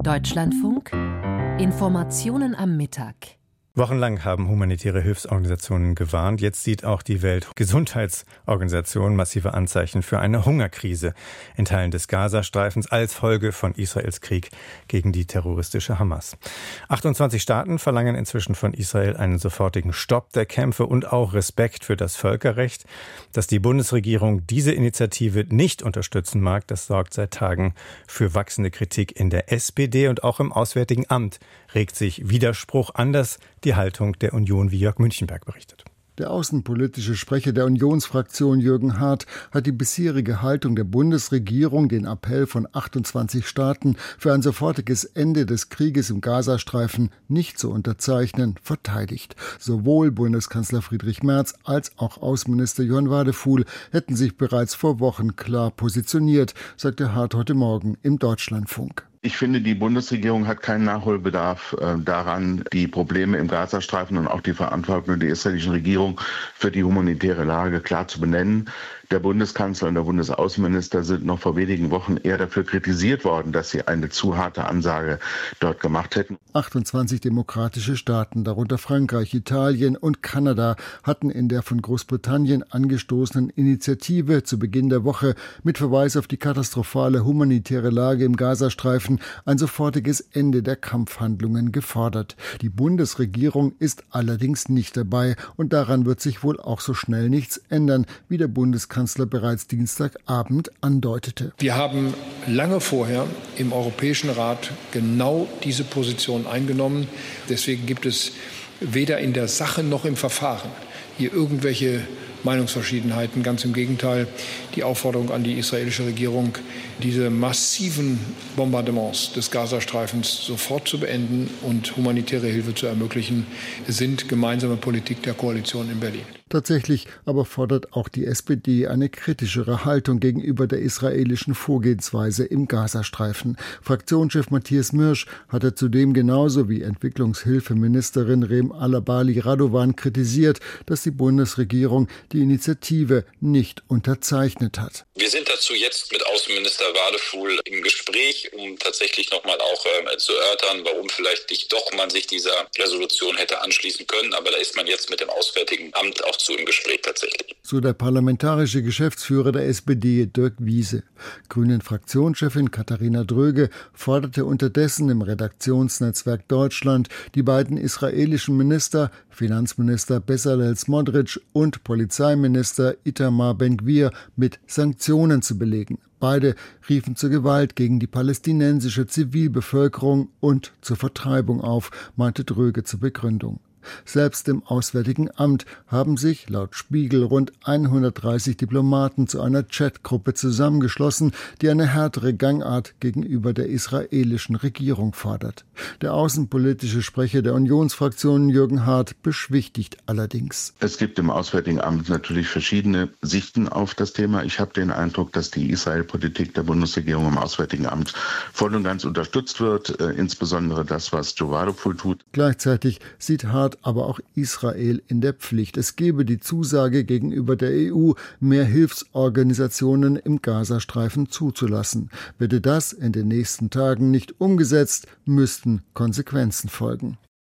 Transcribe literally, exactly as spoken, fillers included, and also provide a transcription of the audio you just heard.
Deutschlandfunk Informationen am Mittag. Wochenlang haben humanitäre Hilfsorganisationen gewarnt. Jetzt sieht auch die Weltgesundheitsorganisation massive Anzeichen für eine Hungerkrise in Teilen des Gazastreifens als Folge von Israels Krieg gegen die terroristische Hamas. achtundzwanzig Staaten verlangen inzwischen von Israel einen sofortigen Stopp der Kämpfe und auch Respekt für das Völkerrecht. Dass die Bundesregierung diese Initiative nicht unterstützen mag, das sorgt seit Tagen für wachsende Kritik in der S P D und auch im Auswärtigen Amt regt sich Widerspruch, anders die Haltung der Union, wie Jörg Münchenberg berichtet. Der außenpolitische Sprecher der Unionsfraktion Jürgen Hart hat die bisherige Haltung der Bundesregierung, den Appell von achtundzwanzig Staaten für ein sofortiges Ende des Krieges im Gazastreifen nicht zu unterzeichnen, verteidigt. Sowohl Bundeskanzler Friedrich Merz als auch Außenminister Johann Wadefuhl hätten sich bereits vor Wochen klar positioniert, sagte Hart heute Morgen im Deutschlandfunk. Ich finde, die Bundesregierung hat keinen Nachholbedarf äh, daran, die Probleme im Gazastreifen und auch die Verantwortung der israelischen Regierung für die humanitäre Lage klar zu benennen. Der Bundeskanzler und der Bundesaußenminister sind noch vor wenigen Wochen eher dafür kritisiert worden, dass sie eine zu harte Ansage dort gemacht hätten. achtundzwanzig demokratische Staaten, darunter Frankreich, Italien und Kanada, hatten in der von Großbritannien angestoßenen Initiative zu Beginn der Woche mit Verweis auf die katastrophale humanitäre Lage im Gazastreifen ein sofortiges Ende der Kampfhandlungen gefordert. Die Bundesregierung ist allerdings nicht dabei und daran wird sich wohl auch so schnell nichts ändern, wie der Bundeskanzler bereits Dienstagabend andeutete. Wir haben lange vorher im Europäischen Rat genau diese Position eingenommen. Deswegen gibt es weder in der Sache noch im Verfahren hier irgendwelche Meinungsverschiedenheiten. Ganz im Gegenteil, die Aufforderung an die israelische Regierung, diese massiven Bombardements des Gazastreifens sofort zu beenden und humanitäre Hilfe zu ermöglichen, sind gemeinsame Politik der Koalition in Berlin. Tatsächlich aber fordert auch die S P D eine kritischere Haltung gegenüber der israelischen Vorgehensweise im Gazastreifen. Fraktionschef Matthias Mirsch hatte zudem genauso wie Entwicklungshilfeministerin Rem Alabali Radovan kritisiert, dass die Bundesregierung die Initiative nicht unterzeichnet hat. Wir sind dazu jetzt mit Außenminister Wadefuhl im Gespräch, um tatsächlich nochmal auch äh, zu erörtern, warum vielleicht nicht doch man sich dieser Resolution hätte anschließen können. Aber da ist man jetzt mit dem Auswärtigen Amt auch zu im Gespräch tatsächlich. So der parlamentarische Geschäftsführer der S P D, Dirk Wiese. Grünen-Fraktionschefin Katharina Dröge forderte unterdessen im Redaktionsnetzwerk Deutschland die beiden israelischen Minister, Finanzminister Bezalel Smotrich und Polizeiminister Itamar Ben-Gvir mit Sanktionen zu belegen. Beide riefen zur Gewalt gegen die palästinensische Zivilbevölkerung und zur Vertreibung auf, meinte Dröge zur Begründung. Selbst im Auswärtigen Amt haben sich laut Spiegel rund hundertdreißig Diplomaten zu einer Chatgruppe zusammengeschlossen, die eine härtere Gangart gegenüber der israelischen Regierung fordert. Der außenpolitische Sprecher der Unionsfraktion Jürgen Hart beschwichtigt allerdings. Es gibt im Auswärtigen Amt natürlich verschiedene Sichten auf das Thema. Ich habe den Eindruck, dass die Israel-Politik der Bundesregierung im Auswärtigen Amt voll und ganz unterstützt wird, äh, insbesondere das, was Joe Wadefuhl tut. Gleichzeitig sieht Hart aber auch Israel in der Pflicht. Es gebe die Zusage gegenüber der E U, mehr Hilfsorganisationen im Gazastreifen zuzulassen. Werde das in den nächsten Tagen nicht umgesetzt, müssten Konsequenzen folgen.